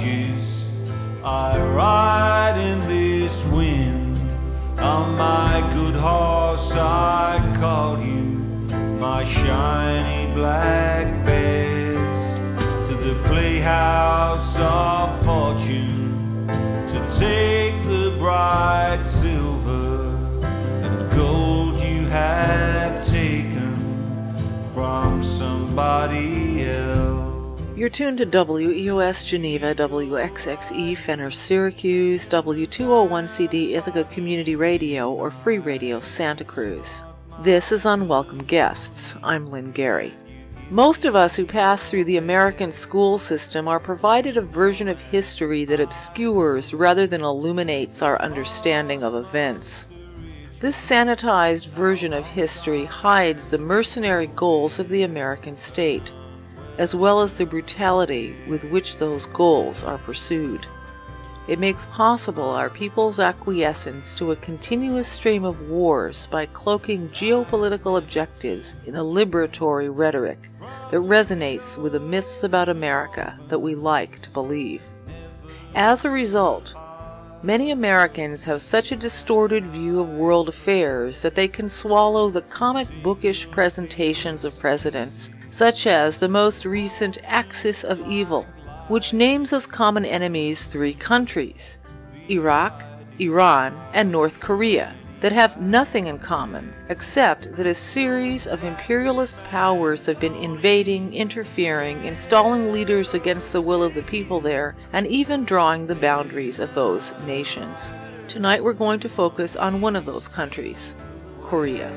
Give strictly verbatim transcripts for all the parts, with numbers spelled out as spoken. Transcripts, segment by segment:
ages I ride in this wind. On my good horse I call you, my shiny black bears, to the playhouse of fortune, to take the bright silver and gold you have taken from somebody else. You're tuned to W E O S Geneva, W X X E Fenner Syracuse, W two oh one C D Ithaca Community Radio, or Free Radio Santa Cruz. This is Unwelcome Guests. I'm Lynn Gary. Most of us who pass through the American school system are provided a version of history that obscures rather than illuminates our understanding of events. This sanitized version of history hides the mercenary goals of the American state, as well as the brutality with which those goals are pursued. It makes possible our people's acquiescence to a continuous stream of wars by cloaking geopolitical objectives in a liberatory rhetoric that resonates with the myths about America that we like to believe. As a result, many Americans have such a distorted view of world affairs that they can swallow the comic bookish presentations of presidents, such as the most recent Axis of Evil, which names as common enemies three countries, Iraq, Iran, and North Korea, that have nothing in common except that a series of imperialist powers have been invading, interfering, installing leaders against the will of the people there, and even drawing the boundaries of those nations. Tonight we're going to focus on one of those countries, Korea.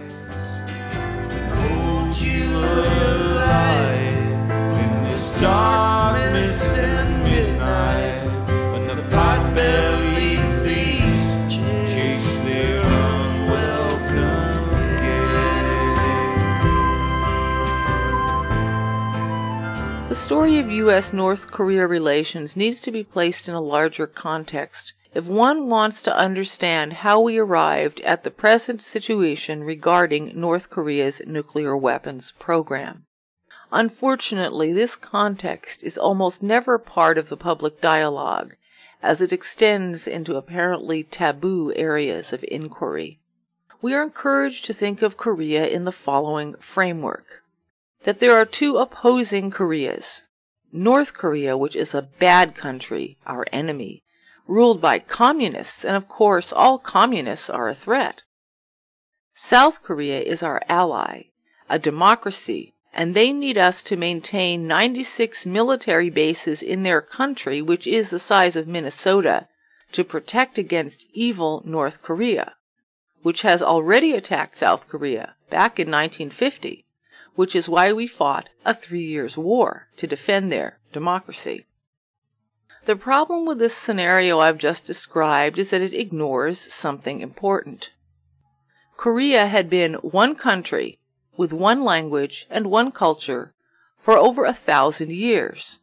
Hold you alive in this darkness and midnight, when the pot-bellied thieves chase their unwelcome guests. The story of U S North Korea relations needs to be placed in a larger context if one wants to understand how we arrived at the present situation regarding North Korea's nuclear weapons program. Unfortunately, this context is almost never part of the public dialogue, as it extends into apparently taboo areas of inquiry. We are encouraged to think of Korea in the following framework: that there are two opposing Koreas. North Korea, which is a bad country, our enemy, ruled by communists, and of course all communists are a threat. South Korea is our ally, a democracy, and they need us to maintain ninety-six military bases in their country, which is the size of Minnesota, to protect against evil North Korea, which has already attacked South Korea back in nineteen fifty, which is why we fought a three years war to defend their democracy. The problem with this scenario I've just described is that it ignores something important. Korea had been one country with one language and one culture for over a thousand years,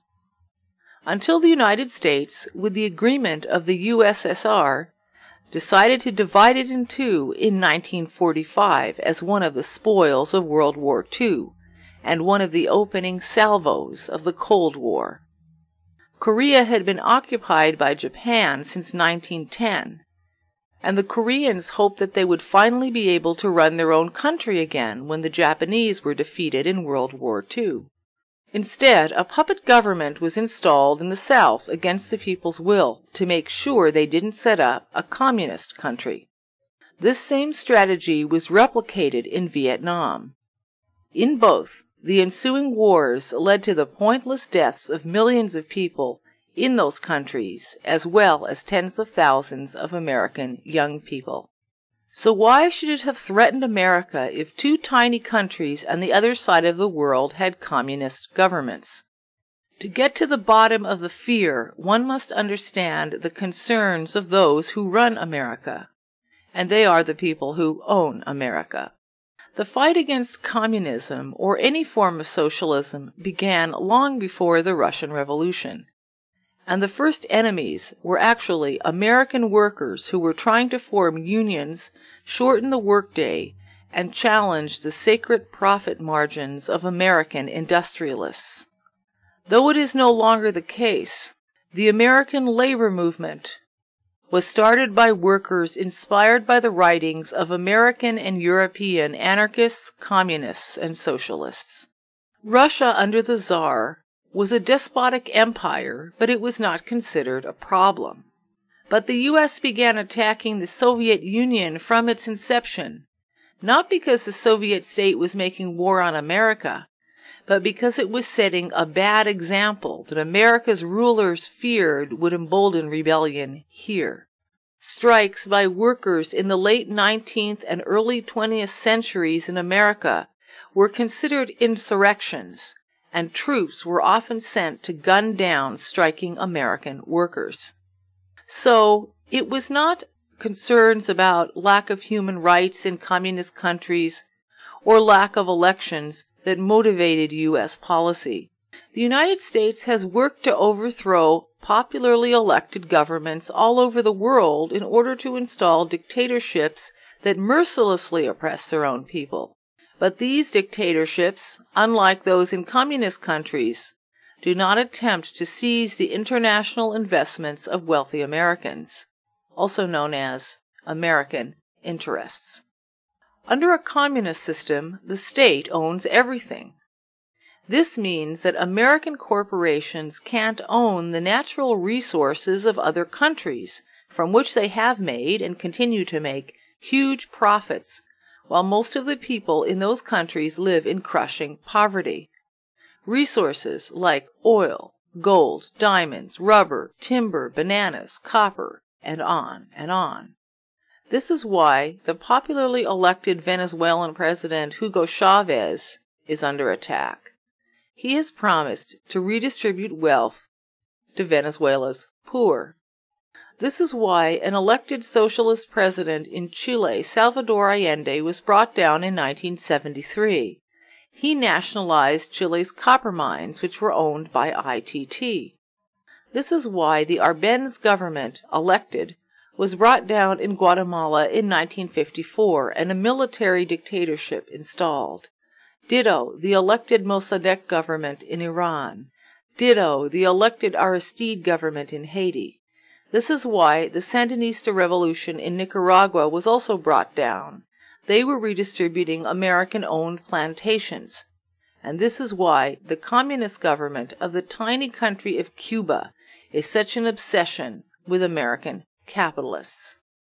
until the United States, with the agreement of the U S S R, decided to divide it in two in nineteen forty-five as one of the spoils of World War Two and one of the opening salvos of the Cold War. Korea had been occupied by Japan since nineteen ten, and the Koreans hoped that they would finally be able to run their own country again when the Japanese were defeated in World War Two. Instead, a puppet government was installed in the South against the people's will to make sure they didn't set up a communist country. This same strategy was replicated in Vietnam. In both, the ensuing wars led to the pointless deaths of millions of people in those countries, as well as tens of thousands of American young people. So why should it have threatened America if two tiny countries on the other side of the world had communist governments? To get to the bottom of the fear, one must understand the concerns of those who run America, and they are the people who own America. The fight against communism, or any form of socialism, began long before the Russian Revolution. And the first enemies were actually American workers who were trying to form unions, shorten the workday, and challenge the sacred profit margins of American industrialists. Though it is no longer the case, The American labor movement was started by workers inspired by the writings of American and European anarchists, communists, and socialists. Russia under the Tsar was a despotic empire, but it was not considered a problem. But the U S began attacking the Soviet Union from its inception, not because the Soviet state was making war on America, but because it was setting a bad example that America's rulers feared would embolden rebellion here. Strikes by workers in the late nineteenth and early twentieth centuries in America were considered insurrections, and troops were often sent to gun down striking American workers. So, it was not concerns about lack of human rights in communist countries or lack of elections that motivated U S policy. The United States has worked to overthrow popularly elected governments all over the world in order to install dictatorships that mercilessly oppress their own people. But these dictatorships, unlike those in communist countries, do not attempt to seize the international investments of wealthy Americans, also known as American interests. Under a communist system, the state owns everything. This means that American corporations can't own the natural resources of other countries, from which they have made and continue to make huge profits, while most of the people in those countries live in crushing poverty. Resources like oil, gold, diamonds, rubber, timber, bananas, copper, and on and on. This is why the popularly elected Venezuelan President Hugo Chavez is under attack. He has promised to redistribute wealth to Venezuela's poor. This is why an elected socialist president in Chile, Salvador Allende, was brought down in nineteen seventy-three. He nationalized Chile's copper mines, which were owned by I T T. This is why the Arbenz government, elected, was brought down in Guatemala in nineteen fifty-four and a military dictatorship installed. Ditto the elected Mossadegh government in Iran. Ditto the elected Aristide government in Haiti. This is why the Sandinista revolution in Nicaragua was also brought down. They were redistributing American-owned plantations. And this is why the communist government of the tiny country of Cuba is such an obsession with American capitalists.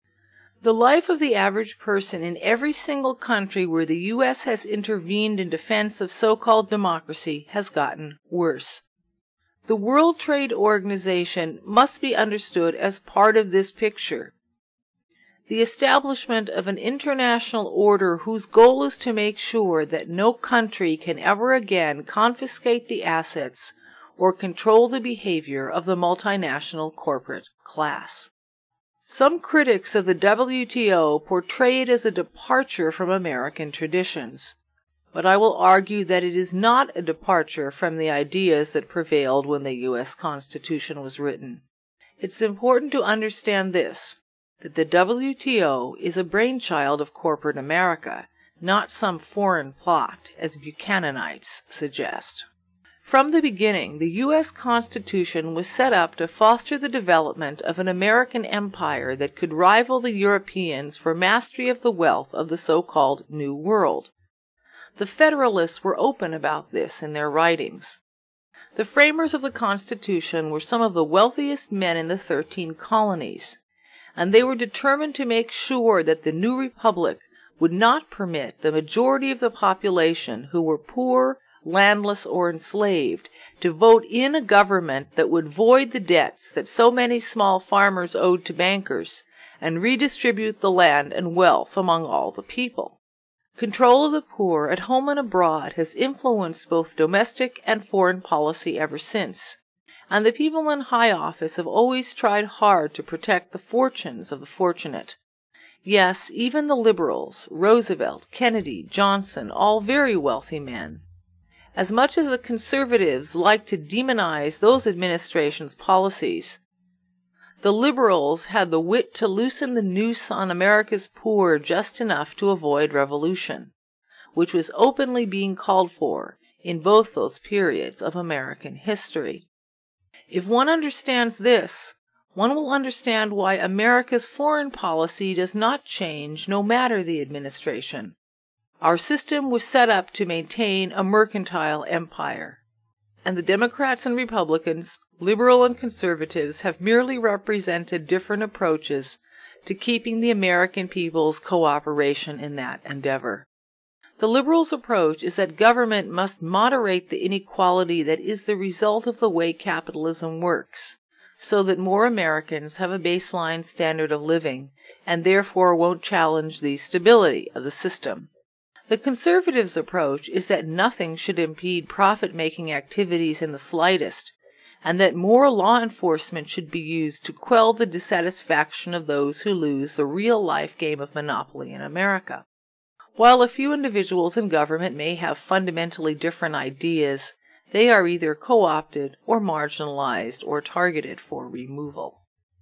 The life of the average person in every single country where the U S has intervened in defense of so-called democracy has gotten worse. The World Trade Organization must be understood as part of this picture. The establishment of an international order whose goal is to make sure that no country can ever again confiscate the assets or control the behavior of the multinational corporate class. Some critics of the W T O portray it as a departure from American traditions, but I will argue that it is not a departure from the ideas that prevailed when the U S Constitution was written. It's important to understand this, that the W T O is a brainchild of corporate America, not some foreign plot, as Buchananites suggest. From the beginning, the U S Constitution was set up to foster the development of an American empire that could rival the Europeans for mastery of the wealth of the so-called New World. The Federalists were open about this in their writings. The framers of the Constitution were some of the wealthiest men in the thirteen colonies, and they were determined to make sure that the new republic would not permit the majority of the population who were poor, landless, or enslaved to vote in a government that would void the debts that so many small farmers owed to bankers and redistribute the land and wealth among all the people. Control of the poor at home and abroad has influenced both domestic and foreign policy ever since, and the people in high office have always tried hard to protect the fortunes of the fortunate. Yes, even the liberals, Roosevelt, Kennedy, Johnson, all very wealthy men. As much as the conservatives like to demonize those administrations' policies, the liberals had the wit to loosen the noose on America's poor just enough to avoid revolution, which was openly being called for in both those periods of American history. If one understands this, one will understand why America's foreign policy does not change no matter the administration. Our system was set up to maintain a mercantile empire, and the Democrats and Republicans, liberal and conservatives, have merely represented different approaches to keeping the American people's cooperation in that endeavor. The liberals' approach is that government must moderate the inequality that is the result of the way capitalism works, so that more Americans have a baseline standard of living and therefore won't challenge the stability of the system. The conservatives' approach is that nothing should impede profit-making activities in the slightest, and that more law enforcement should be used to quell the dissatisfaction of those who lose the real-life game of monopoly in America. While a few individuals in government may have fundamentally different ideas, they are either co-opted or marginalized or targeted for removal.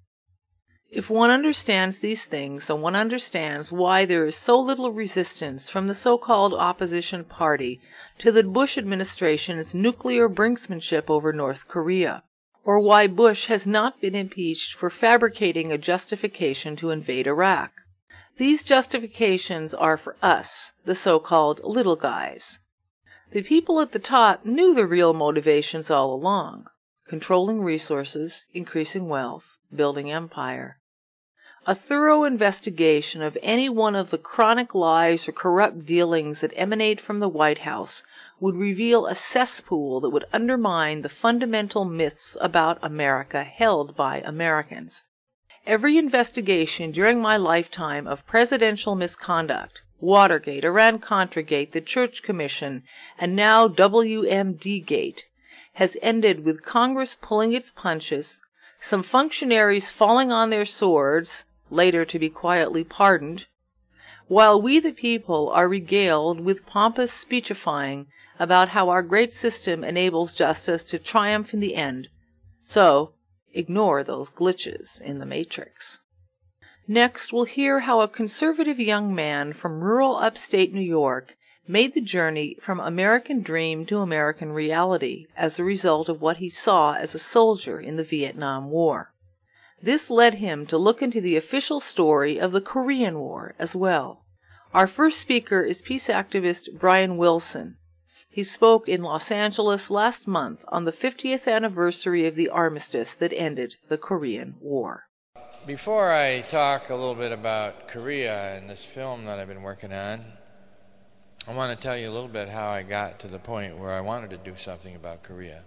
If one understands these things, then one understands why there is so little resistance from the so-called opposition party to the Bush administration's nuclear brinksmanship over North Korea, or why Bush has not been impeached for fabricating a justification to invade Iraq. These justifications are for us, the so-called little guys. The people at the top knew the real motivations all along: controlling resources, increasing wealth, building empire. A thorough investigation of any one of the chronic lies or corrupt dealings that emanate from the White House would reveal a cesspool that would undermine the fundamental myths about America held by Americans. Every investigation during my lifetime of presidential misconduct, Watergate, Iran-Contra-Gate, the Church Commission, and now W M D-Gate, has ended with Congress pulling its punches, some functionaries falling on their swords, later to be quietly pardoned, while we the people are regaled with pompous speechifying about how our great system enables justice to triumph in the end. So, ignore those glitches in the matrix. Next, we'll hear how a conservative young man from rural upstate New York made the journey from American dream to American reality as a result of what he saw as a soldier in the Vietnam War. This led him to look into the official story of the Korean War as well. Our first speaker is peace activist Brian Wilson. He spoke in Los Angeles last month on the fiftieth anniversary of the armistice that ended the Korean War. Before I talk a little bit about Korea and this film that I've been working on, I want to tell you a little bit how I got to the point where I wanted to do something about Korea.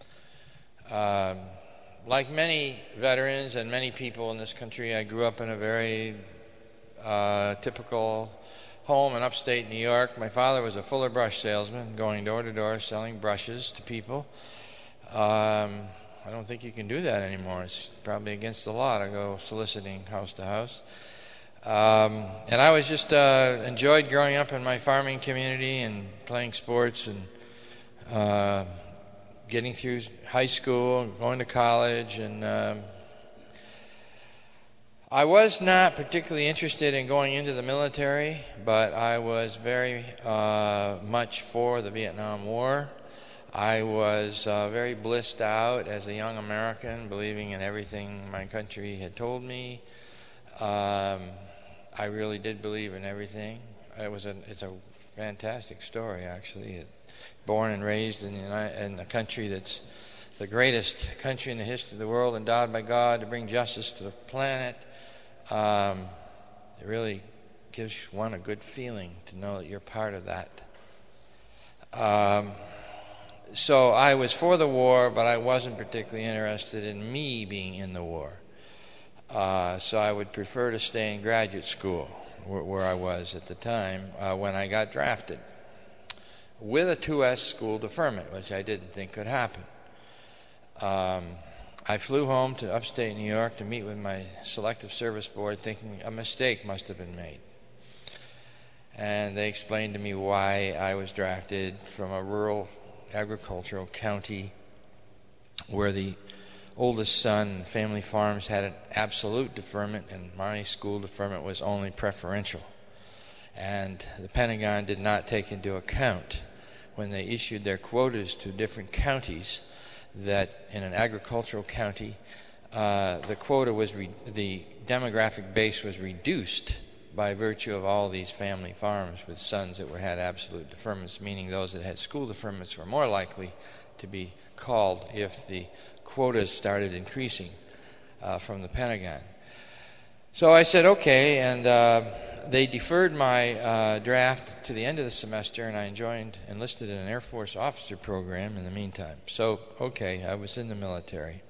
Um, like many veterans and many people in this country, I grew up in a very uh, typical home in upstate New York. My father was a Fuller brush salesman, going door to door selling brushes to people. Um, I don't think you can do that anymore. It's probably against the law to go soliciting house to house. Um, and I was just uh, enjoyed growing up in my farming community and playing sports and uh, getting through high school, going to college, and um, I was not particularly interested in going into the military, but I was very uh, much for the Vietnam War. I was uh, very blissed out as a young American, believing in everything my country had told me. Um, I really did believe in everything. It was a, it's a fantastic story, actually. It, born and raised in, the, in a country that's the greatest country in the history of the world, endowed by God to bring justice to the planet. Um, it really gives one a good feeling to know that you're part of that. Um, so I was for the war, but I wasn't particularly interested in me being in the war. Uh, so I would prefer to stay in graduate school, where, where I was at the time uh, when I got drafted, with a two S school deferment, which I didn't think could happen. Um, I flew home to upstate New York to meet with my Selective Service Board, thinking a mistake must have been made. And they explained to me why I was drafted from a rural agricultural county where the oldest son, family farms, had an absolute deferment, and my school deferment was only preferential. And the Pentagon did not take into account, when they issued their quotas to different counties, that in an agricultural county, uh, the quota was re- the demographic base was reduced by virtue of all these family farms with sons that were had absolute deferments, meaning those that had school deferments were more likely to be called if the quotas started increasing uh, from the Pentagon. So I said, okay, and uh, they deferred my uh, draft to the end of the semester, and I joined, enlisted in an Air Force officer program in the meantime. So, okay, I was in the military.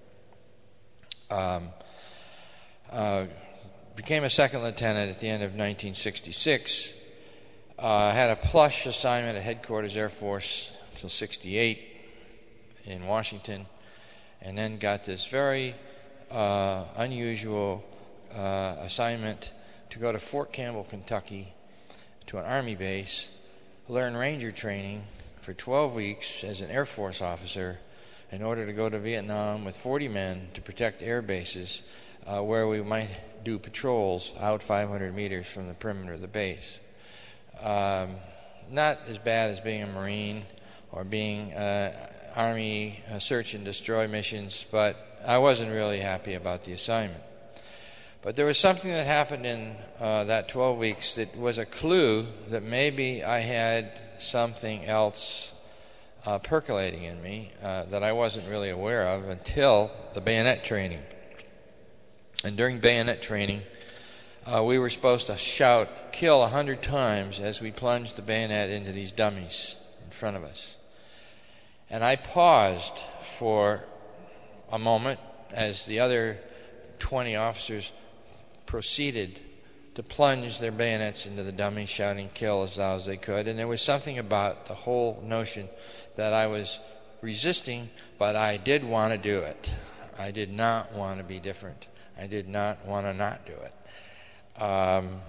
Um, uh, became a second lieutenant at the end of nineteen sixty-six. I uh, had a plush assignment at Headquarters Air Force until sixty-eight in Washington, and then got this very uh, unusual uh, assignment to go to Fort Campbell, Kentucky, to an Army base, learn Ranger training for twelve weeks as an Air Force officer in order to go to Vietnam with forty men to protect air bases uh, where we might do patrols out five hundred meters from the perimeter of the base. Um, not as bad as being a Marine or being uh, Army uh, search and destroy missions, but I wasn't really happy about the assignment. But there was something that happened in uh, that twelve weeks that was a clue that maybe I had something else uh, percolating in me uh, that I wasn't really aware of until the bayonet training. And during bayonet training, uh, we were supposed to shout, kill a hundred times as we plunged the bayonet into these dummies in front of us. And I paused for a moment as the other twenty officers proceeded to plunge their bayonets into the dummy, shouting kill as loud as they could. And there was something about the whole notion that I was resisting, but I did want to do it. I did not want to be different. I did not want to not do it. Um,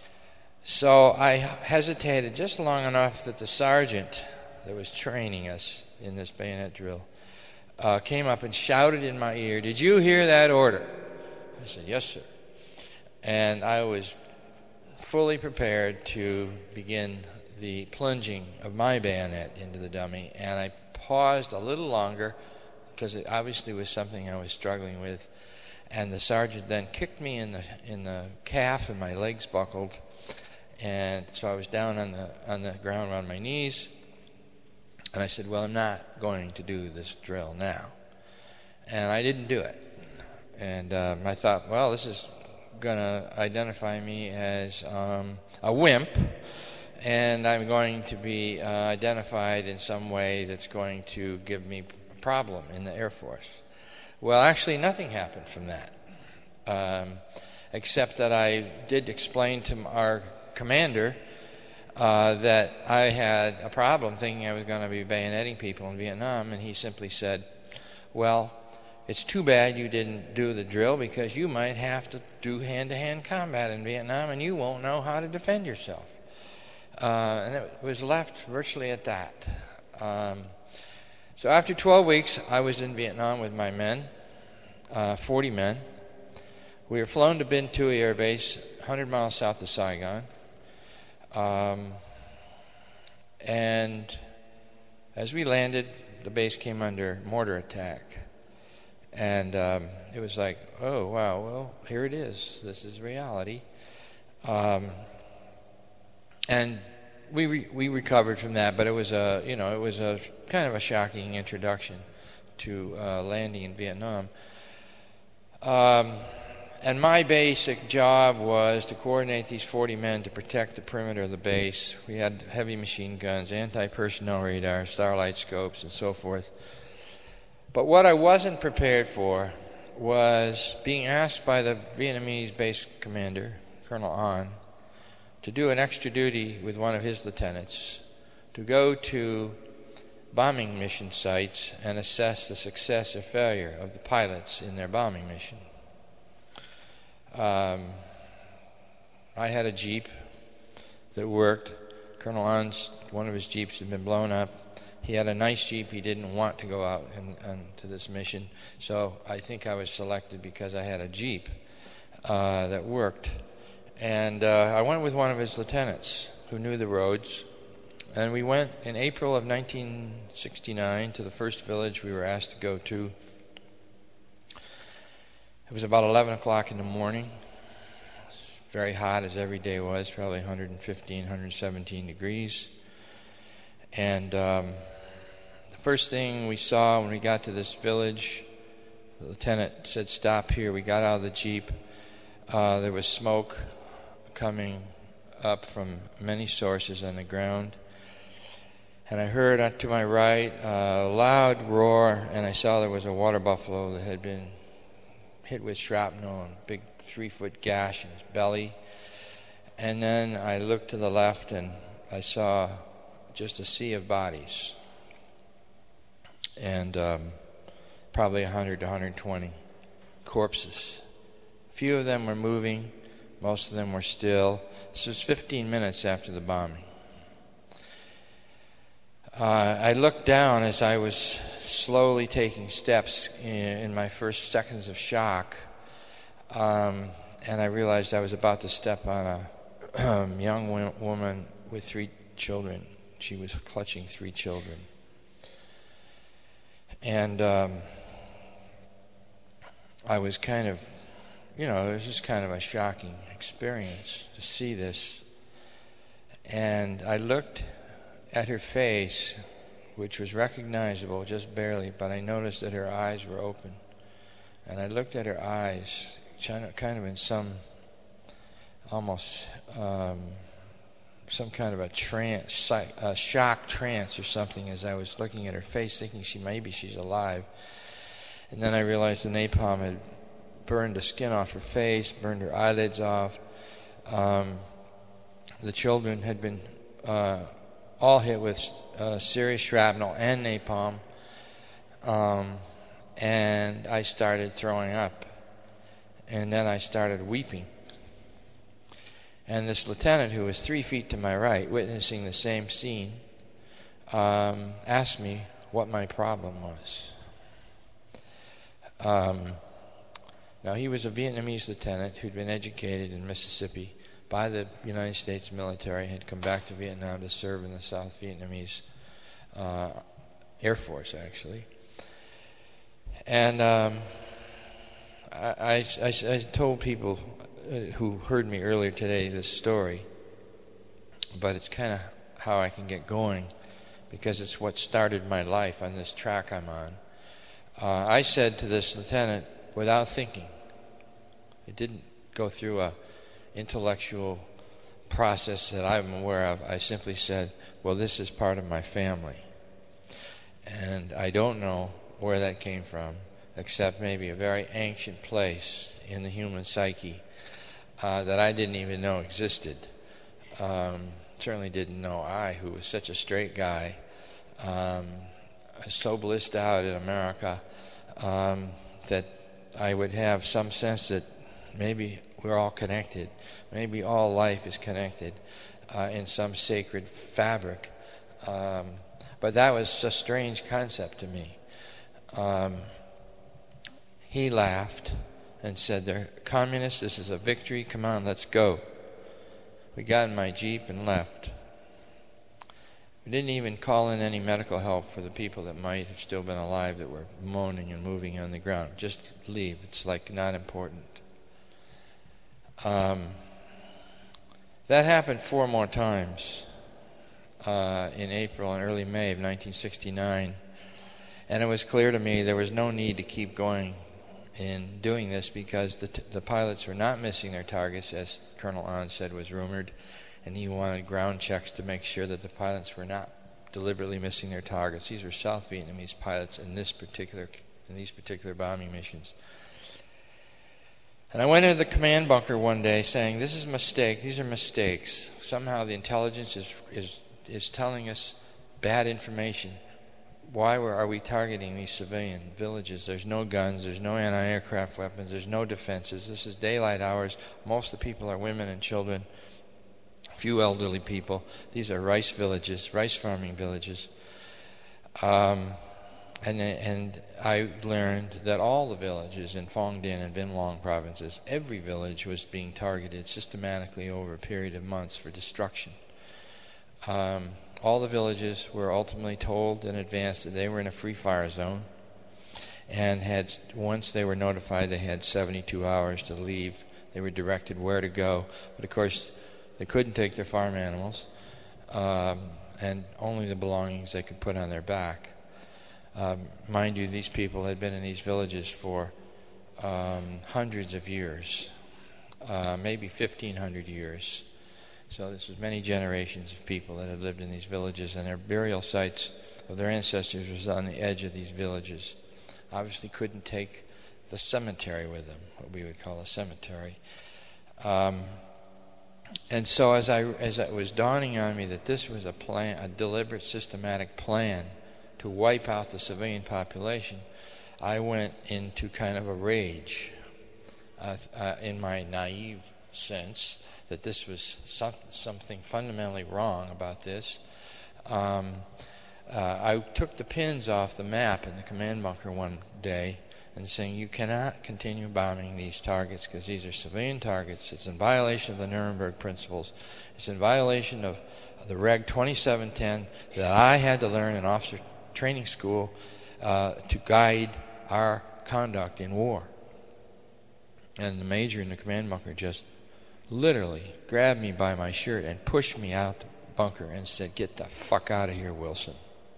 so I hesitated just long enough that the sergeant that was training us in this bayonet drill uh, came up and shouted in my ear, "Did you hear that order?" I said, "Yes, sir." And I was fully prepared to begin the plunging of my bayonet into the dummy, and I paused a little longer because it obviously was something I was struggling with. And the sergeant then kicked me in the in the calf, and my legs buckled, and so I was down on the on the ground on my knees. And I said, "Well, I'm not going to do this drill now," and I didn't do it. And um, I thought, well, this is going to identify me as um, a wimp, and I'm going to be uh, identified in some way that's going to give me a problem in the Air Force. Well, actually, nothing happened from that, um, except that I did explain to our commander uh, that I had a problem thinking I was going to be bayoneting people in Vietnam, and he simply said, "Well, it's too bad you didn't do the drill because you might have to do hand-to-hand combat in Vietnam, and you won't know how to defend yourself." Uh, and it was left virtually at that. Um, So after twelve weeks, I was in Vietnam with my men, uh, forty men. We were flown to Binh Tui Air Base, one hundred miles south of Saigon. Um, and as we landed, the base came under mortar attack. And um, it was like, oh, wow, well, here it is. This is reality. Um, and we re- we recovered from that, but it was a you know it was a kind of a shocking introduction to uh, landing in Vietnam. Um, and my basic job was to coordinate these forty men to protect the perimeter of the base. We had heavy machine guns, anti-personnel radar, starlight scopes, and so forth. But what I wasn't prepared for was being asked by the Vietnamese base commander, Colonel An, to do an extra duty with one of his lieutenants, to go to bombing mission sites and assess the success or failure of the pilots in their bombing mission. Um, I had a Jeep that worked. Colonel An's, one of his Jeeps had been blown up. He had a nice Jeep. He didn't want to go out and, and to this mission, so I think I was selected because I had a Jeep uh, that worked. And uh, I went with one of his lieutenants who knew the roads, And we went in April of nineteen sixty-nine to the first village we were asked to go to. It was about eleven o'clock in the morning. It was very hot, as every day was, probably one hundred fifteen, one hundred seventeen degrees. And um, the first thing we saw when we got to this village, the lieutenant said, "Stop here." We got out of the Jeep. Uh, there was smoke coming up from many sources on the ground. And I heard uh, to my right a loud roar, and I saw there was a water buffalo that had been hit with shrapnel and a big three-foot gash in his belly. And then I looked to the left, and I saw just a sea of bodies. And um, probably one hundred to one hundred twenty corpses. A few of them were moving. Most of them were still. This was fifteen minutes after the bombing. Uh, I looked down as I was slowly taking steps in, in my first seconds of shock, um, and I realized I was about to step on a um, young wo- woman with three children. She was clutching three children. And um, I was kind of, you know, it was just kind of a shocking experience to see this. And I looked at her face, which was recognizable just barely, but I noticed that her eyes were open. And I looked at her eyes, kind of in some, almost um, some kind of a trance, a shock trance or something, as I was looking at her face, thinking she maybe she's alive. And then I realized the napalm had burned the skin off her face, burned her eyelids off. Um, the children had been uh, all hit with uh, serious shrapnel and napalm, um, and I started throwing up, and then I started weeping. And this lieutenant, who was three feet to my right, witnessing the same scene, um, asked me what my problem was. Um, now, he was a Vietnamese lieutenant who'd been educated in Mississippi by the United States military, had come back to Vietnam to serve in the South Vietnamese uh, Air Force, actually. And um, I, I, I told people who heard me earlier today this story, but it's kind of how I can get going, because it's what started my life on this track I'm on. Uh, I said to this lieutenant, without thinking, it didn't go through a intellectual process that I'm aware of, I simply said, well, this is part of my family. And I don't know where that came from, except maybe a very ancient place in the human psyche uh, that I didn't even know existed. Um, certainly didn't know I, who was such a straight guy, um, so blissed out in America, um, that I would have some sense that maybe we're all connected. Maybe all life is connected uh, in some sacred fabric. Um, but that was a strange concept to me. Um, he laughed and said, "They're communists, this is a victory, come on, let's go." We got in my Jeep and left. We didn't even call in any medical help for the people that might have still been alive that were moaning and moving on the ground. Just leave, it's like not important. Um, that happened four more times uh, in April and early May of nineteen sixty-nine, and it was clear to me there was no need to keep going in doing this, because the, t- the pilots were not missing their targets, as Colonel Ahn said was rumored, and he wanted ground checks to make sure that the pilots were not deliberately missing their targets. These were South Vietnamese pilots in this particular in these particular bombing missions. And I went into the command bunker one day saying, this is a mistake, these are mistakes. Somehow the intelligence is is, is telling us bad information. Why were, are we targeting these civilian villages? There's no guns, there's no anti-aircraft weapons, there's no defenses. This is daylight hours. Most of the people are women and children, few elderly people. These are rice villages, rice farming villages. Um, and and I learned that all the villages in Phong Dinh and Vinh Long provinces, every village was being targeted systematically over a period of months for destruction. Um, all the villages were ultimately told in advance that they were in a free fire zone, and had once they were notified they had seventy-two hours to leave. They were directed where to go, but of course they couldn't take their farm animals, um, and only the belongings they could put on their back. Um, mind you, these people had been in these villages for um, hundreds of years, uh, maybe fifteen hundred years. So this was many generations of people that had lived in these villages, and their burial sites of their ancestors was on the edge of these villages. Obviously couldn't take the cemetery with them, what we would call a cemetery. Um, and so as I as it was dawning on me that this was a plan, a deliberate, systematic plan to wipe out the civilian population, I went into kind of a rage uh, uh, in my naive sense that this was some, something fundamentally wrong about this. Um, uh, I took the pins off the map in the command bunker one day and saying, you cannot continue bombing these targets because these are civilian targets. It's in violation of the Nuremberg principles. It's in violation of the Reg twenty-seven ten that I had to learn in officer training school uh, to guide our conduct in war. And the major in the command bunker just literally grabbed me by my shirt and pushed me out the bunker and said, get the fuck out of here, Wilson.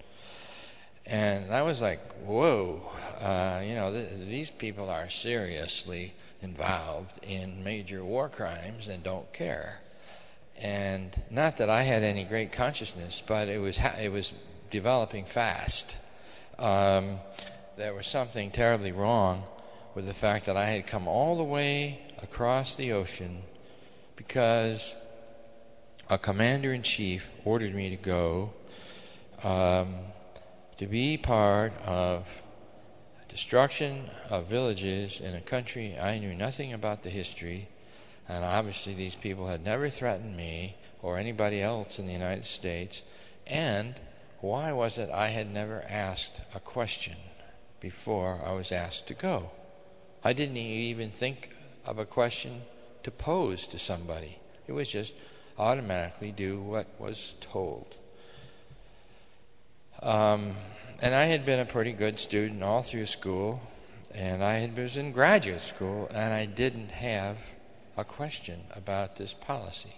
And I was like, whoa, uh, you know, th- these people are seriously involved in major war crimes and don't care. And not that I had any great consciousness, but it was ha- it was developing fast. Um, there was something terribly wrong with the fact that I had come all the way across the ocean because a commander-in-chief ordered me to go um, to be part of destruction of villages in a country I knew nothing about the history, and obviously these people had never threatened me or anybody else in the United States. And why was it I had never asked a question before I was asked to go? I didn't even think of a question to pose to somebody. It was just automatically do what was told. Um, and I had been a pretty good student all through school, and I had, was in graduate school, and I didn't have a question about this policy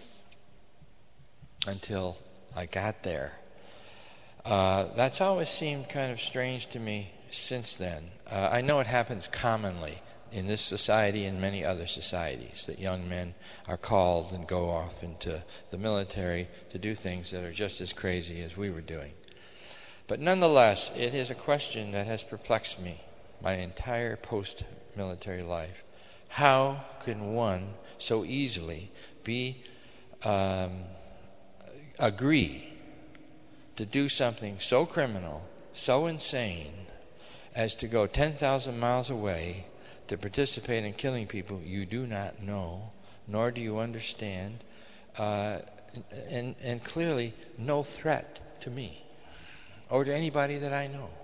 until I got there. Uh, that's always seemed kind of strange to me since then. Uh, I know it happens commonly in this society and many other societies that young men are called and go off into the military to do things that are just as crazy as we were doing. But nonetheless, it is a question that has perplexed me my entire post-military life. How can one so easily be um, agree to do something so criminal, so insane, as to go ten thousand miles away to participate in killing people you do not know, nor do you understand, uh, and, and clearly no threat to me or to anybody that I know.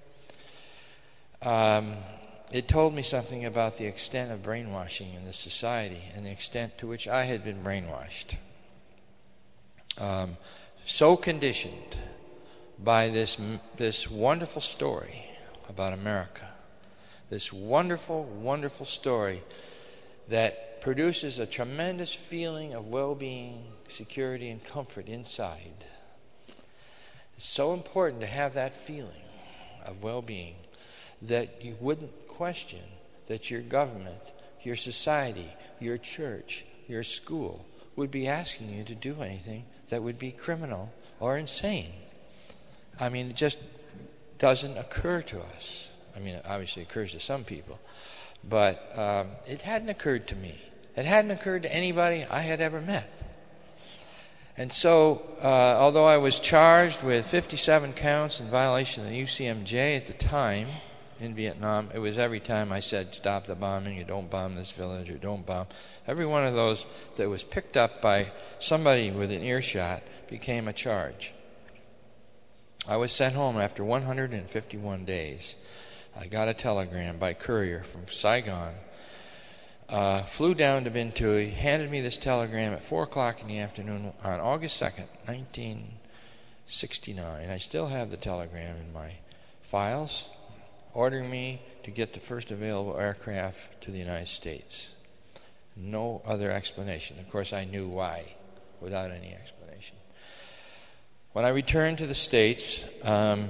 Um, it told me something about the extent of brainwashing in this society and the extent to which I had been brainwashed. Um, so conditioned by this this wonderful story about America, this wonderful, wonderful story that produces a tremendous feeling of well-being, security, and comfort inside. It's so important to have that feeling of well-being that you wouldn't question that your government, your society, your church, your school would be asking you to do anything that would be criminal or insane. I mean, it just doesn't occur to us. I mean, it obviously occurs to some people, but um, it hadn't occurred to me. It hadn't occurred to anybody I had ever met. And so, uh, although I was charged with fifty-seven counts in violation of the U C M J at the time in Vietnam, it was every time I said, stop the bombing, or don't bomb this village, or don't bomb. Every one of those that was picked up by somebody with an earshot became a charge. I was sent home after one hundred fifty-one days. I got a telegram by courier from Saigon, uh, flew down to Binh Thuy, handed me this telegram at four o'clock in the afternoon on August second, nineteen sixty-nine. I still have the telegram in my files ordering me to get the first available aircraft to the United States. No other explanation. Of course, I knew why without any explanation. When I returned to the States, um,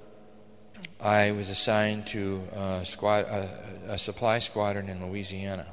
I was assigned to a, squad, a, a supply squadron in Louisiana.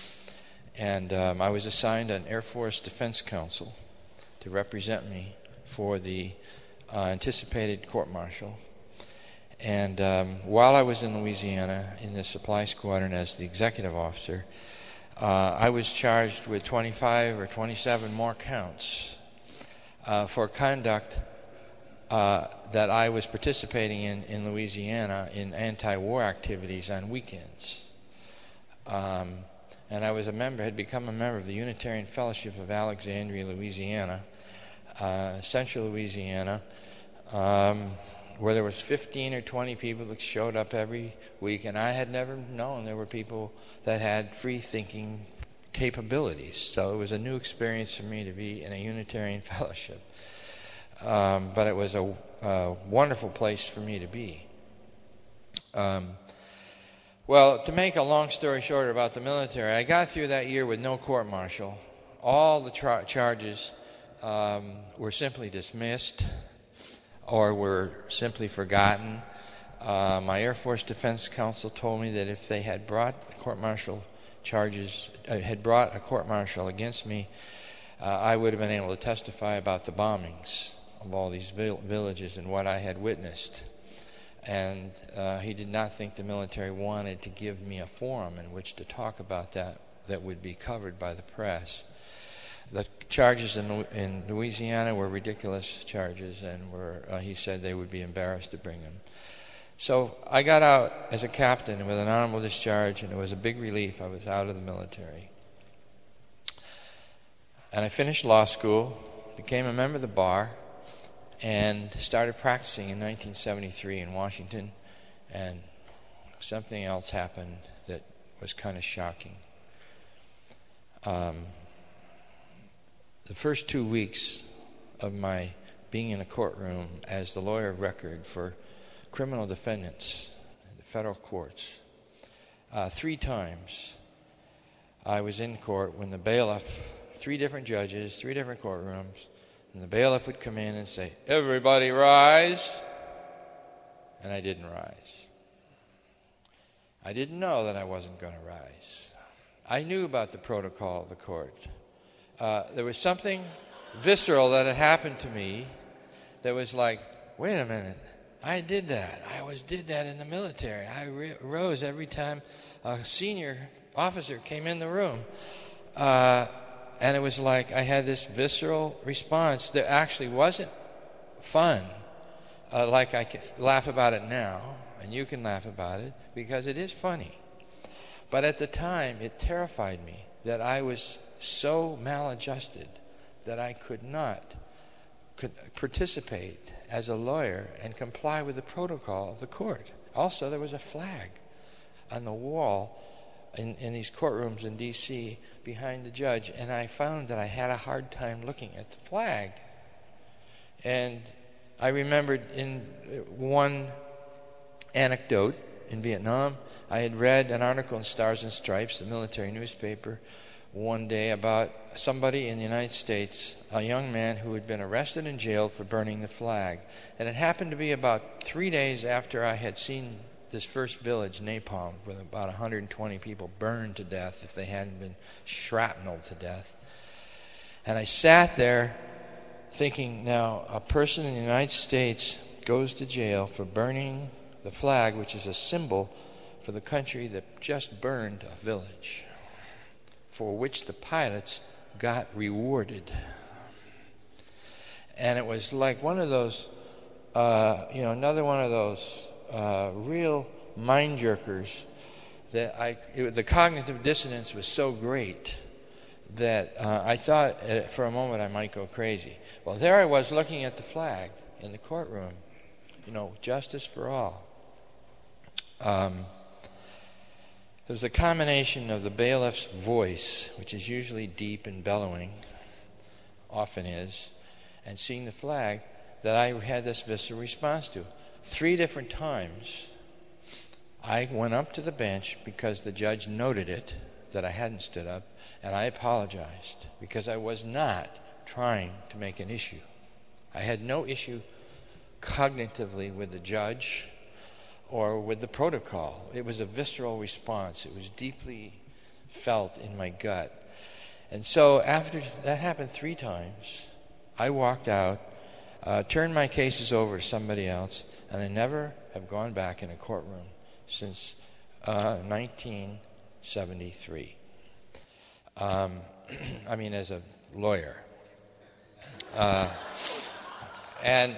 And um, I was assigned an Air Force Defense Counsel to represent me for the uh, anticipated court-martial. And um, while I was in Louisiana in the supply squadron as the executive officer, uh, I was charged with twenty-five or twenty-seven more counts uh, for conduct uh, that I was participating in in Louisiana in anti-war activities on weekends. Um, and I was a member, had become a member of the Unitarian Fellowship of Alexandria, Louisiana, uh, Central Louisiana, um, where there was fifteen or twenty people that showed up every week, and I had never known there were people that had free-thinking capabilities. So it was a new experience for me to be in a Unitarian fellowship. Um, but it was a, a wonderful place for me to be. Um, well, to make a long story short about the military, I got through that year with no court-martial. All the tra- charges um, were simply dismissed or were simply forgotten. Uh, my Air Force Defense Counsel told me that if they had brought court-martial charges, uh, had brought a court-martial against me, uh, I would have been able to testify about the bombings of all these vill- villages and what I had witnessed. And uh, he did not think the military wanted to give me a forum in which to talk about that that would be covered by the press. The charges in, in Louisiana were ridiculous charges, and were uh, he said they would be embarrassed to bring them. So I got out as a captain with an honorable discharge, and it was a big relief. I was out of the military. And I finished law school, became a member of the bar, and started practicing in nineteen seventy-three in Washington, and something else happened that was kind of shocking. Um, the first two weeks of my being in a courtroom as the lawyer of record for criminal defendants in the federal courts, uh, three times I was in court when the bailiff, three different judges, three different courtrooms, and the bailiff would come in and say, "Everybody rise," and I didn't rise. I didn't know that I wasn't going to rise. I knew about the protocol of the court. Uh, there was something visceral that had happened to me that was like, wait a minute, I did that. I always did that in the military. I re- rose every time a senior officer came in the room. Uh, and it was like I had this visceral response that actually wasn't fun, uh, like I can laugh about it now, and you can laugh about it, because it is funny. But at the time, it terrified me that I was so maladjusted that I could not could participate as a lawyer and comply with the protocol of the court. Also, there was a flag on the wall in, in these courtrooms in D C behind the judge, and I found that I had a hard time looking at the flag. And I remembered in one anecdote in Vietnam, I had read an article in Stars and Stripes, the military newspaper, one day about somebody in the United States, a young man who had been arrested and jailed for burning the flag. And it happened to be about three days after I had seen this first village, Napalm, with about one hundred twenty people burned to death if they hadn't been shrapnelled to death. And I sat there thinking, now, a person in the United States goes to jail for burning the flag, which is a symbol for the country that just burned a village, for which the pilots got rewarded. And it was like one of those, uh, you know, another one of those uh, real mind jerkers that I, it, the cognitive dissonance was so great that uh, I thought uh, for a moment I might go crazy. Well, there I was looking at the flag in the courtroom, you know, justice for all. Um, There was a combination of the bailiff's voice, which is usually deep and bellowing, often is, and seeing the flag that I had this visceral response to. Three different times, I went up to the bench because the judge noted it, that I hadn't stood up, and I apologized because I was not trying to make an issue. I had no issue cognitively with the judge or with the protocol. It was a visceral response. It was deeply felt in my gut. And so after that happened three times, I walked out, uh, turned my cases over to somebody else, and I never have gone back in a courtroom since uh, nineteen seventy-three. Um, I mean, as a lawyer. Uh, and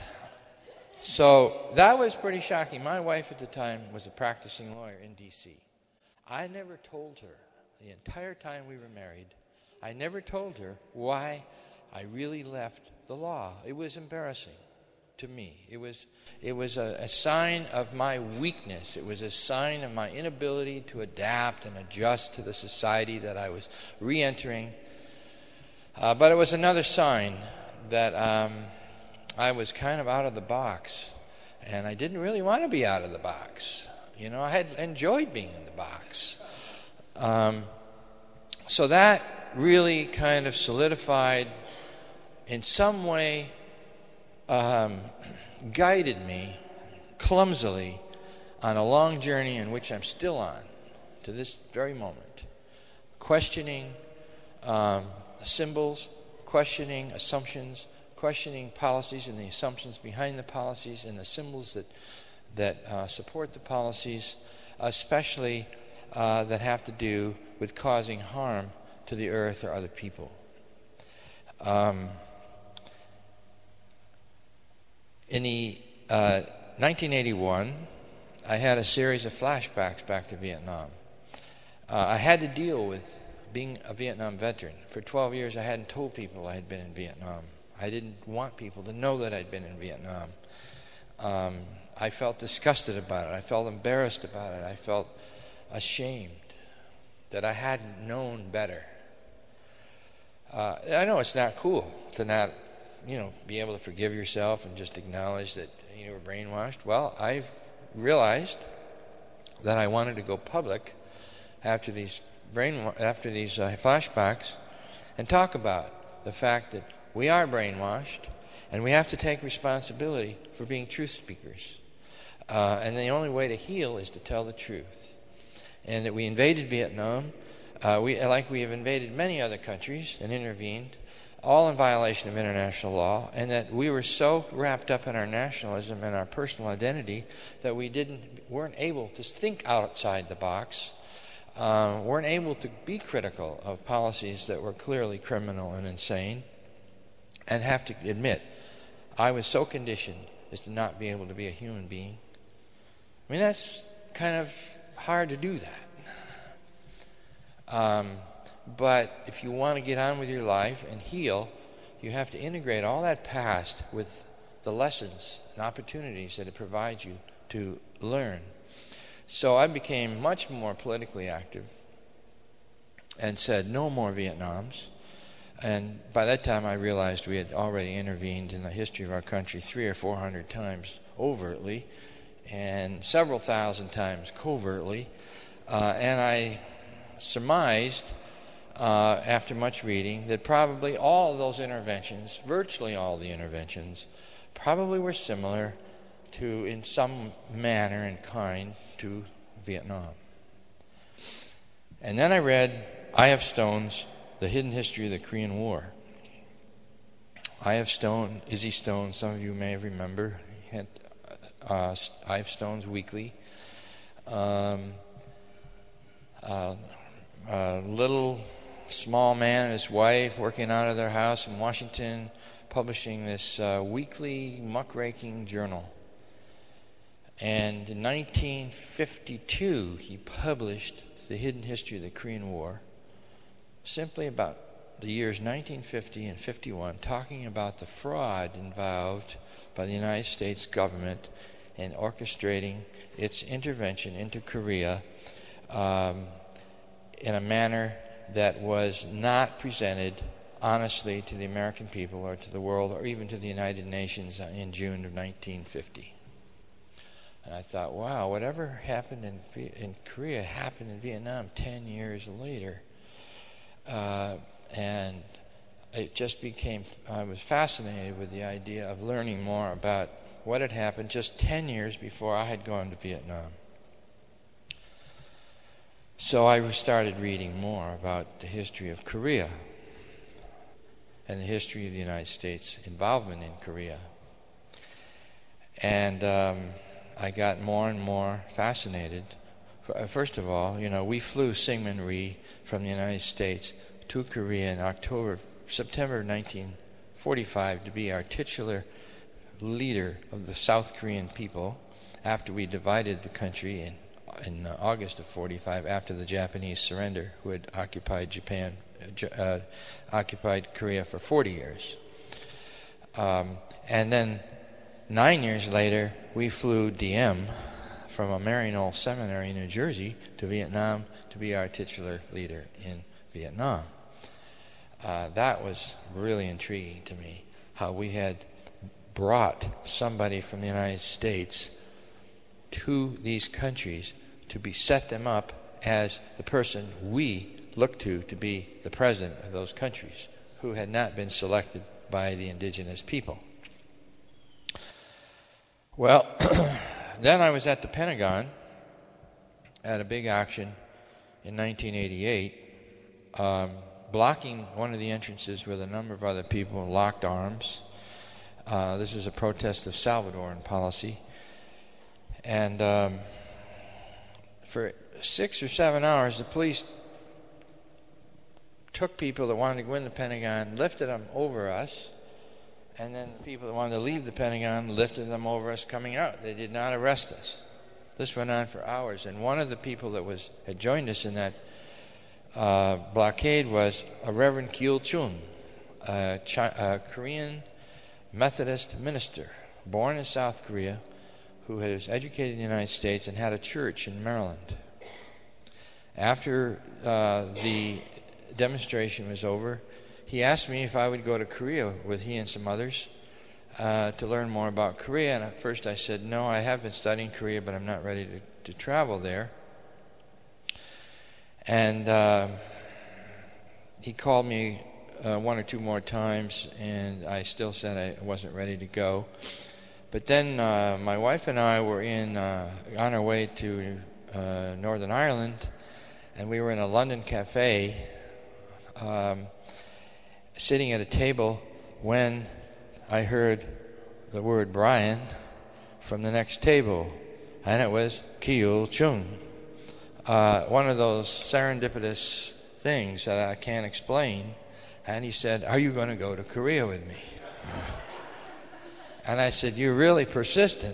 so that was pretty shocking. My wife at the time was a practicing lawyer in D C I never told her, the entire time we were married, I never told her why I really left the law. It was embarrassing to me. It was it was a, a sign of my weakness. It was a sign of my inability to adapt and adjust to the society that I was re-entering. Uh, but it was another sign that um, I was kind of out of the box. And I didn't really want to be out of the box. You know, I had enjoyed being in the box. Um, so that really kind of solidified, in some way, um, guided me clumsily on a long journey in which I'm still on to this very moment. Questioning um, symbols, questioning assumptions, questioning policies and the assumptions behind the policies and the symbols that that uh, support the policies, especially uh, that have to do with causing harm to the earth or other people. Um, in the uh, nineteen eighty-one, I had a series of flashbacks back to Vietnam. Uh, I had to deal with being a Vietnam veteran. For twelve years, I hadn't told people I had been in Vietnam. I didn't want people to know that I'd been in Vietnam. Um, I felt disgusted about it. I felt embarrassed about it. I felt ashamed that I hadn't known better. Uh, I know it's not cool to not, you know, be able to forgive yourself and just acknowledge that you were brainwashed. Well, I've realized that I wanted to go public after these brain after these uh, flashbacks and talk about the fact that we are brainwashed and we have to take responsibility for being truth speakers. Uh, and the only way to heal is to tell the truth. And that we invaded Vietnam, uh, we like we have invaded many other countries and intervened, all in violation of international law, and that we were so wrapped up in our nationalism and our personal identity that we didn't weren't able to think outside the box, uh, weren't able to be critical of policies that were clearly criminal and insane, and have to admit, I was so conditioned as to not be able to be a human being. I mean, that's kind of hard to do that. Um, but if you want to get on with your life and heal, you have to integrate all that past with the lessons and opportunities that it provides you to learn. So I became much more politically active and said, no more Vietnams. And by that time I realized we had already intervened in the history of our country three or four hundred times overtly and several thousand times covertly. Uh, and I surmised, uh, after much reading, that probably all of those interventions, virtually all the interventions, probably were similar to, in some manner and kind, to Vietnam. And then I read I F Stone's The Hidden History of the Korean War. I F Stone, Izzy Stone, some of you may remember, he had uh, I F Stone's Weekly. Um, uh, a little small man and his wife working out of their house in Washington, publishing this uh, weekly muckraking journal. And in nineteen fifty-two, he published The Hidden History of the Korean War, simply about the years nineteen fifty and fifty-one, talking about the fraud involved by the United States government in orchestrating its intervention into Korea um, in a manner that was not presented honestly to the American people or to the world or even to the United Nations in June of nineteen fifty. And I thought, wow, whatever happened in in Korea happened in Vietnam ten years later. Uh, and it just became, I was fascinated with the idea of learning more about what had happened just ten years before I had gone to Vietnam. So I started reading more about the history of Korea and the history of the United States' involvement in Korea. And um, I got more and more fascinated. First of all, you know, we flew Syngman Rhee from the United States to Korea in October, September nineteen forty-five to be our titular leader of the South Korean people after we divided the country in in uh, August of forty-five after the Japanese surrender, who had occupied Japan, uh, occupied Korea for forty years. Um, and then nine years later, we flew D M from a Maryknoll Seminary in New Jersey to Vietnam to be our titular leader in Vietnam. Uh, that was really intriguing to me, how we had brought somebody from the United States to these countries to be set them up as the person we looked to to be the president of those countries, who had not been selected by the indigenous people. Well, then I was at the Pentagon at a big action in nineteen eighty-eight, um, blocking one of the entrances with a number of other people in locked arms. Uh, this is a protest of Salvadoran policy. And um, for six or seven hours, the police took people that wanted to go in the Pentagon, lifted them over us, and then the people that wanted to leave the Pentagon lifted them over us coming out. They did not arrest us. This went on for hours. And one of the people that was had joined us in that uh, blockade was a Reverend Kyul Chun, a, Chi- a Korean Methodist minister, born in South Korea, who was educated in the United States and had a church in Maryland. After uh, the demonstration was over, he asked me if I would go to Korea with he and some others uh, to learn more about Korea. And at first I said, no, I have been studying Korea, but I'm not ready to, to travel there. And uh, he called me uh, one or two more times, and I still said I wasn't ready to go. But then uh, my wife and I were in uh, on our way to uh, Northern Ireland, and we were in a London cafe, um, sitting at a table when I heard the word Brian from the next table, and it was Kyul Chun. Uh, one of those serendipitous things that I can't explain. And he said, "Are you going to go to Korea with me?" And I said, "You're really persistent."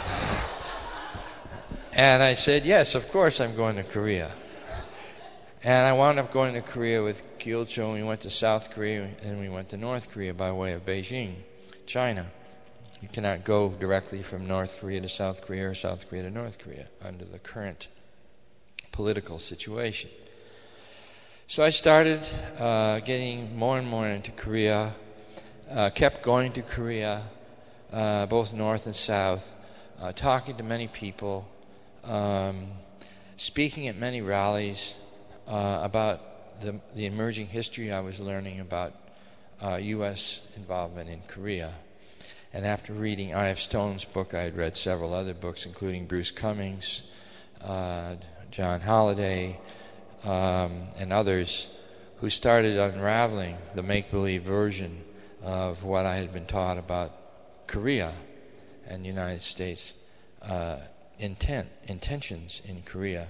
And I said, "Yes, of course I'm going to Korea." And I wound up going to Korea with Kyul Chun. We went to South Korea, and we went to North Korea by way of Beijing, China. You cannot go directly from North Korea to South Korea or South Korea to North Korea under the current political situation. So I started uh, getting more and more into Korea, uh, kept going to Korea, uh, both North and South, uh, talking to many people, um, speaking at many rallies, Uh, about the, the emerging history I was learning about uh, U S involvement in Korea. And after reading I F Stone's book, I had read several other books, including Bruce Cummings, uh, John Holliday, um, and others, who started unraveling the make-believe version of what I had been taught about Korea and the United States uh, intent, intentions in Korea.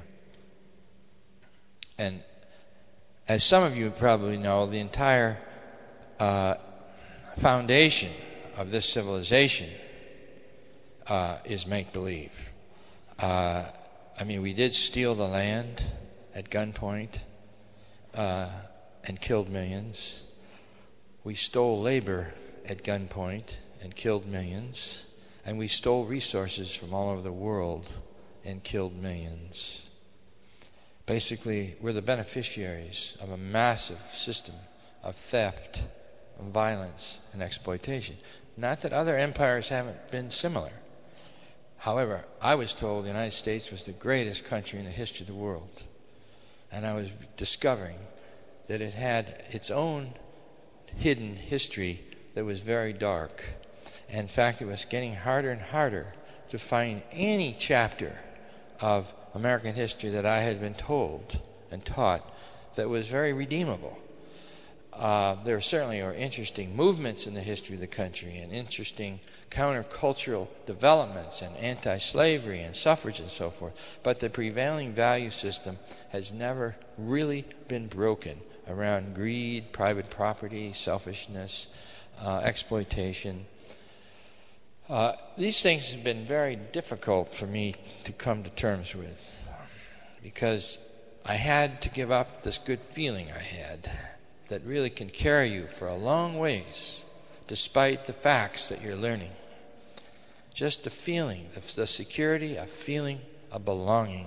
And as some of you probably know, the entire uh, foundation of this civilization uh, is make-believe. Uh, I mean, we did steal the land at gunpoint uh, and killed millions. We stole labor at gunpoint and killed millions. And we stole resources from all over the world and killed millions. Basically, we're the beneficiaries of a massive system of theft, of violence, and exploitation. Not that other empires haven't been similar. However, I was told the United States was the greatest country in the history of the world. And I was discovering that it had its own hidden history that was very dark. And in fact, it was getting harder and harder to find any chapter of American history that I had been told and taught that was very redeemable. Uh, there certainly are interesting movements in the history of the country and interesting countercultural developments and anti-slavery and suffrage and so forth. But the prevailing value system has never really been broken around greed, private property, selfishness, uh, exploitation. Uh, these things have been very difficult for me to come to terms with because I had to give up this good feeling I had that really can carry you for a long ways despite the facts that you're learning. Just the feeling, the, the security, a feeling of belonging.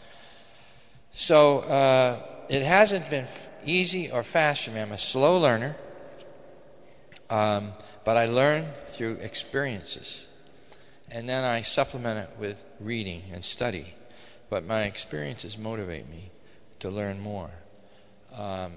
So uh, it hasn't been easy or fast for me. I'm a slow learner, um, but I learn through experiences. And then I supplement it with reading and study. But my experiences motivate me to learn more. Um,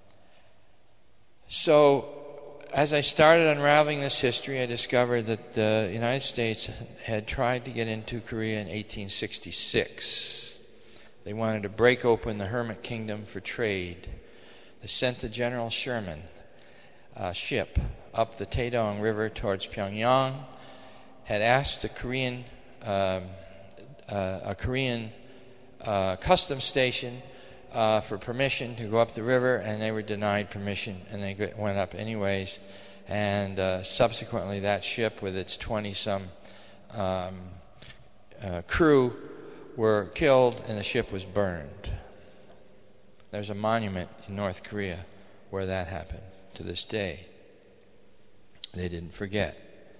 So, as I started unraveling this history, I discovered that the United States had tried to get into Korea in eighteen sixty-six. They wanted to break open the Hermit Kingdom for trade. They sent the General Sherman uh, ship up the Taedong River towards Pyongyang, had asked a Korean, uh, uh, a Korean uh, customs station Uh, for permission to go up the river, and they were denied permission, and they went up anyways. And uh, subsequently, that ship with its twenty-some um, uh, crew were killed, and the ship was burned. There's a monument in North Korea where that happened to this day. They didn't forget.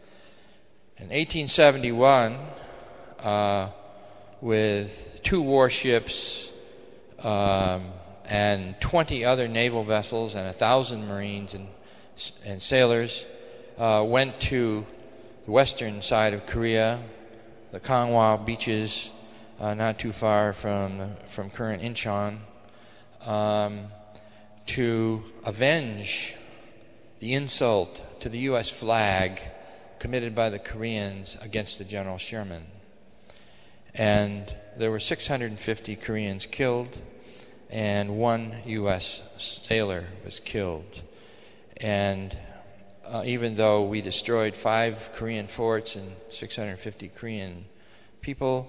In eighteen seventy-one, uh, with two warships, Um, and twenty other naval vessels and a thousand Marines and, and sailors uh, went to the western side of Korea, the Kangwa beaches, uh, not too far from from current Incheon, um, to avenge the insult to the U S flag committed by the Koreans against the General Sherman. And there were six hundred fifty Koreans killed, and one U S sailor was killed. And uh, even though we destroyed five Korean forts and six hundred fifty Korean people,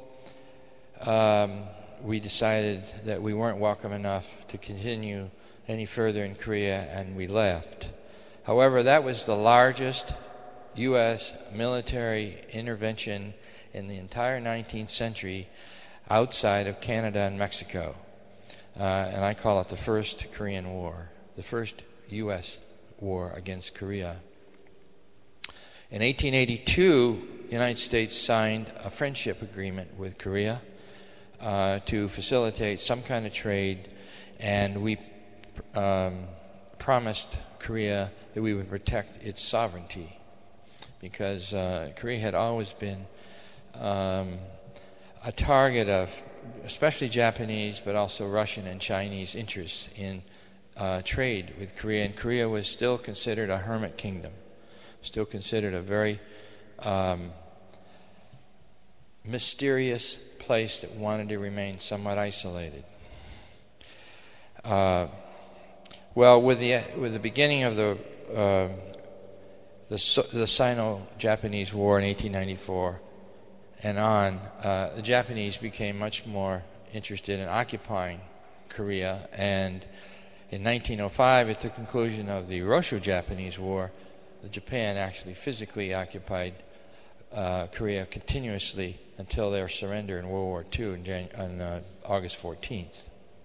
um, we decided that we weren't welcome enough to continue any further in Korea, and we left. However, that was the largest U S military intervention in the entire nineteenth century outside of Canada and Mexico. Uh, and I call it the First Korean War, the first U S war against Korea. In eighteen eighty-two, the United States signed a friendship agreement with Korea uh, to facilitate some kind of trade, and we um, promised Korea that we would protect its sovereignty, because uh, Korea had always been um, a target of especially Japanese, but also Russian and Chinese interests in uh, trade with Korea. And Korea was still considered a hermit kingdom, still considered a very um, mysterious place that wanted to remain somewhat isolated. Uh, well, with the with the beginning of the uh, the, the Sino-Japanese War in eighteen ninety-four and on, uh, the Japanese became much more interested in occupying Korea, and in nineteen oh five, at the conclusion of the Russo-Japanese War, the Japan actually physically occupied uh, Korea continuously until their surrender in World War Two in Jan- on uh, August fourteenth.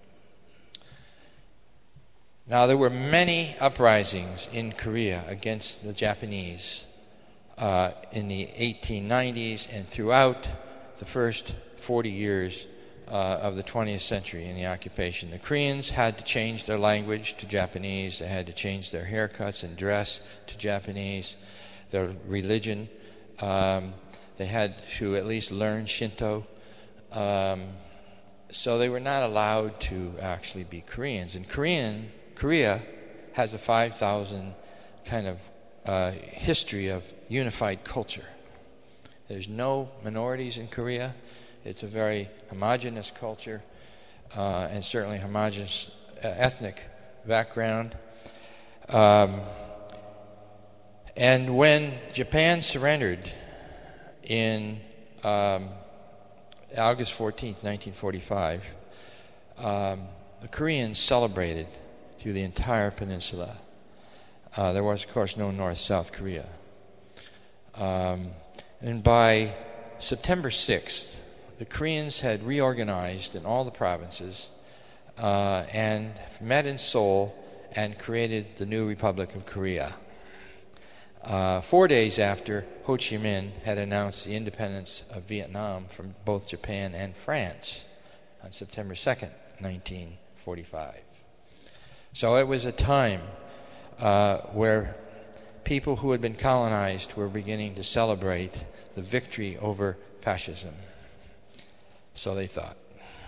Now, there were many uprisings in Korea against the Japanese Uh, in the eighteen nineties and throughout the first forty years uh, of the twentieth century in the occupation. The Koreans had to change their language to Japanese. They had to change their haircuts and dress to Japanese, their religion. Um, they had to at least learn Shinto. Um, so they were not allowed to actually be Koreans. And Korean, Korea has a five thousand kind of uh, history of unified culture. There's no minorities in Korea. It's a very homogeneous culture, uh, and certainly homogeneous uh, ethnic background. Um, and when Japan surrendered in um, August fourteenth, nineteen forty-five, um, the Koreans celebrated through the entire peninsula. Uh, there was, of course, no North-South Korea. Um, and by September sixth, the Koreans had reorganized in all the provinces uh, and met in Seoul and created the new Republic of Korea. Uh, four days after Ho Chi Minh had announced the independence of Vietnam from both Japan and France on September second, nineteen forty-five. So it was a time uh, where people who had been colonized were beginning to celebrate the victory over fascism. So they thought.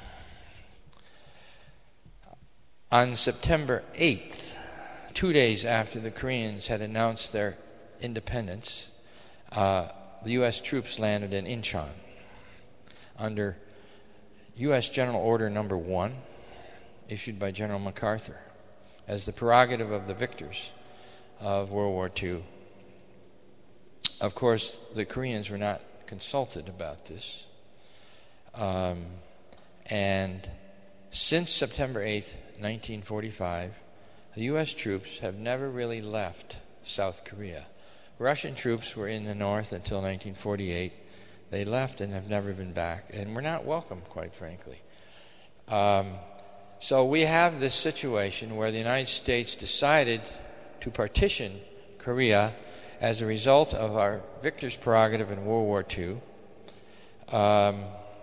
On September eighth, two days after the Koreans had announced their independence, uh, the U S troops landed in Incheon under U S General Order Number One, issued by General MacArthur, as the prerogative of the victors of World War Two. Of course, the Koreans were not consulted about this. Um, and since September eighth, nineteen forty-five, the U S troops have never really left South Korea. Russian troops were in the north until nineteen forty-eight. They left and have never been back, and were not welcome, quite frankly. Um, so we have this situation where the United States decided to partition Korea as a result of our victor's prerogative in World War Two. Um,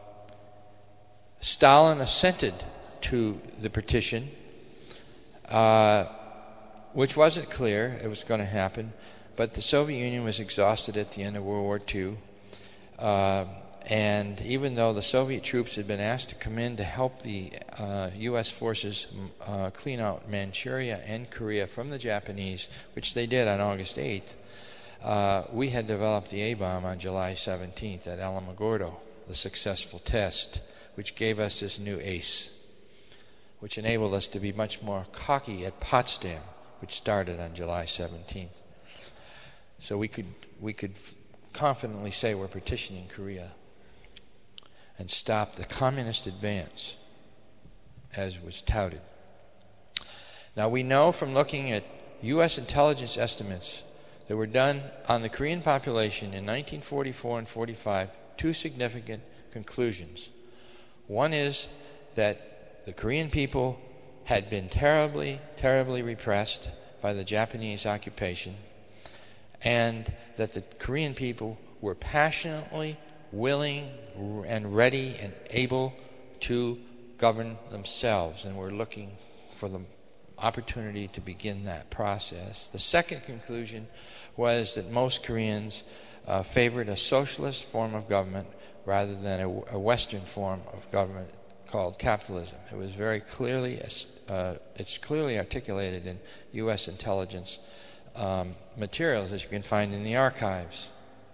Stalin assented to the partition, uh, which wasn't clear it was going to happen, but the Soviet Union was exhausted at the end of World War Two. Uh, and even though the Soviet troops had been asked to come in to help the uh, U S forces uh, clean out Manchuria and Korea from the Japanese, which they did on August eighth, uh, we had developed the A-bomb on July seventeenth at Alamogordo, the successful test, which gave us this new ace, which enabled us to be much more cocky at Potsdam, which started on July seventeenth. So we could we could confidently say we're partitioning Korea and stop the communist advance, as was touted. Now we know from looking at U S intelligence estimates that were done on the Korean population in nineteen forty-four and forty-five, two significant conclusions. One is that the Korean people had been terribly, terribly repressed by the Japanese occupation, and that the Korean people were passionately willing and ready and able to govern themselves, and were looking for the opportunity to begin that process. The second conclusion was that most Koreans uh, favored a socialist form of government rather than a, a Western form of government called capitalism. It was very clearly, uh, it's clearly articulated in U S intelligence um, materials, as you can find in the archives.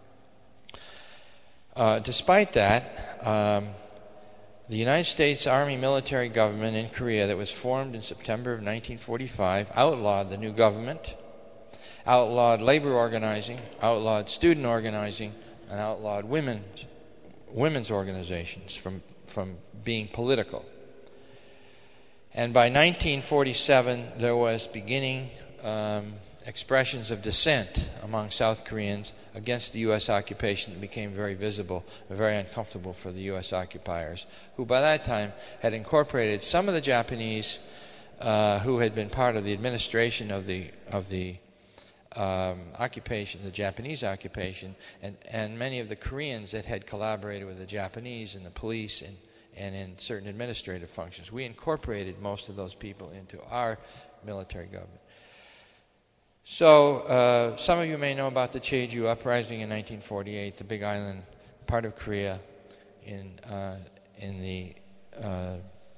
Uh, despite that, um, the United States Army military government in Korea that was formed in September of nineteen forty-five outlawed the new government, outlawed labor organizing, outlawed student organizing, and outlawed women's women's organizations from, from being political. And by nineteen forty-seven, there was beginning um, expressions of dissent among South Koreans against the U S occupation that became very visible and very uncomfortable for the U S occupiers, who by that time had incorporated some of the Japanese uh, who had been part of the administration of the of the um, occupation, the Japanese occupation, and, and many of the Koreans that had collaborated with the Japanese and the police in, and in certain administrative functions. We incorporated most of those people into our military government. So, uh, some of you may know about the Jeju uprising in nineteen forty-eight, the Big Island, part of Korea, in uh, in the uh,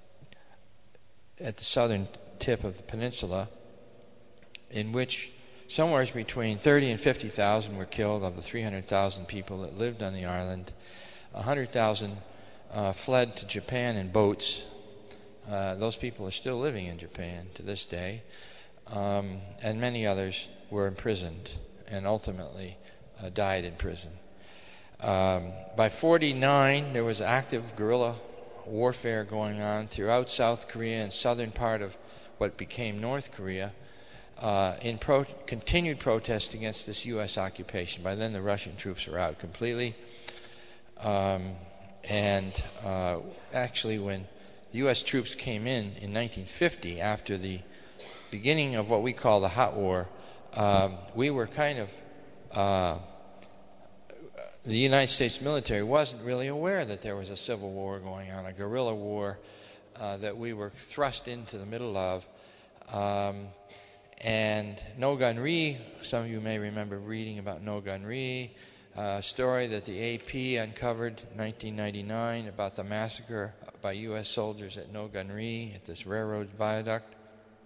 at the southern tip of the peninsula, in which somewhere between thirty and fifty thousand were killed of the three hundred thousand people that lived on the island. one hundred thousand uh, fled to Japan in boats. Uh, those people are still living in Japan to this day. Um, and many others were imprisoned and ultimately uh, died in prison. Um, by forty-nine, there was active guerrilla warfare going on throughout South Korea and southern part of what became North Korea, uh, in pro- continued protest against this U S occupation. By then, the Russian troops were out completely. Um, and uh, actually, when the U S troops came in in nineteen fifty, after the beginning of what we call the hot war, um, we were kind of, uh, the United States military wasn't really aware that there was a civil war going on, a guerrilla war uh, that we were thrust into the middle of. Um, and Nogunri, some of you may remember reading about Nogunri, a story that the A P uncovered in nineteen ninety-nine about the massacre by U S soldiers at Nogunri, at this railroad viaduct.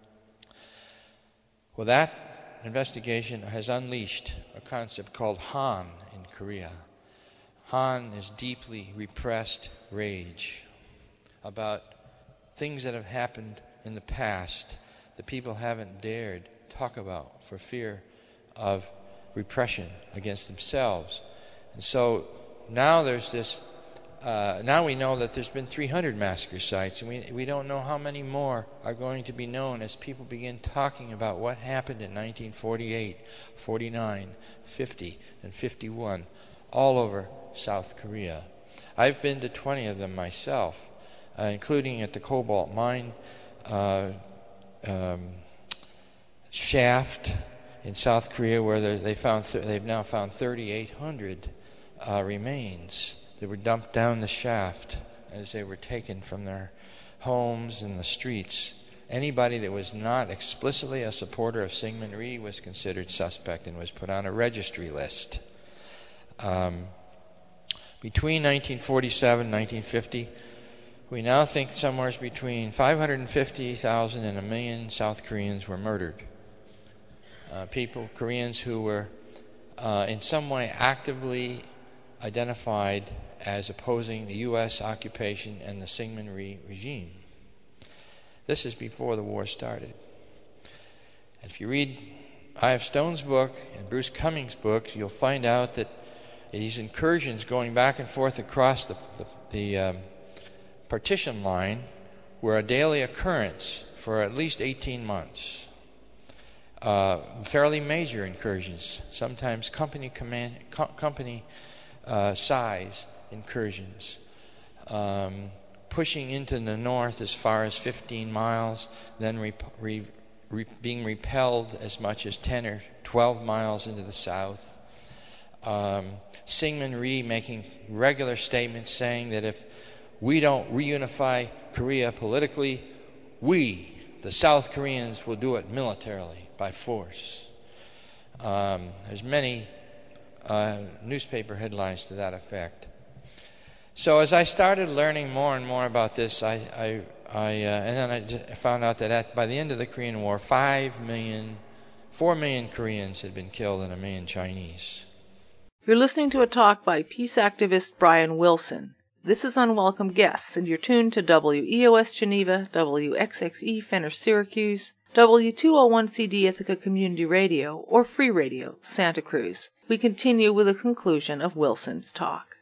Well, that investigation has unleashed a concept called Han in Korea. Han is deeply repressed rage about things that have happened in the past that people haven't dared talk about for fear of repression against themselves. And so now there's this, uh, now we know that there's been three hundred massacre sites, and we, we don't know how many more are going to be known as people begin talking about what happened in nineteen forty-eight, forty-nine, fifty, and fifty-one all over South Korea. I've been to twenty of them myself, uh, including at the cobalt mine uh, um, shaft in South Korea, where they found th- they've now found thirty-eight hundred uh, remains that were dumped down the shaft as they were taken from their homes and the streets. Anybody that was not explicitly a supporter of Syngman Rhee was considered suspect and was put on a registry list. Um, between nineteen forty-seven and nineteen fifty, we now think somewhere between five hundred fifty thousand and a million South Koreans were murdered. Uh, people, Koreans who were uh, in some way actively identified as opposing the U S occupation and the Syngman Rhee regime. This is before the war started. And if you read I F Stone's book and Bruce Cummings' books, you'll find out that these incursions going back and forth across the, the, the um, partition line were a daily occurrence for at least eighteen months. Uh, fairly major incursions, sometimes company command, co- company uh, size incursions, um, pushing into the north as far as fifteen miles, then re- re- re- being repelled as much as ten or twelve miles into the south. Um, Syngman Rhee making regular statements saying that if we don't reunify Korea politically, we, the South Koreans, will do it militarily, by force. Um, there's many uh, newspaper headlines to that effect. So as I started learning more and more about this, I, I, I uh, and then I just found out that at, by the end of the Korean War, five million, four million Koreans had been killed and a million Chinese. You're listening to a talk by peace activist Brian Wilson. This is Unwelcome Guests, and you're tuned to W E O S Geneva, W X X E Fenner Syracuse, W two oh one C D Ithaca Community Radio, or Free Radio, Santa Cruz. We continue with a conclusion of Wilson's talk.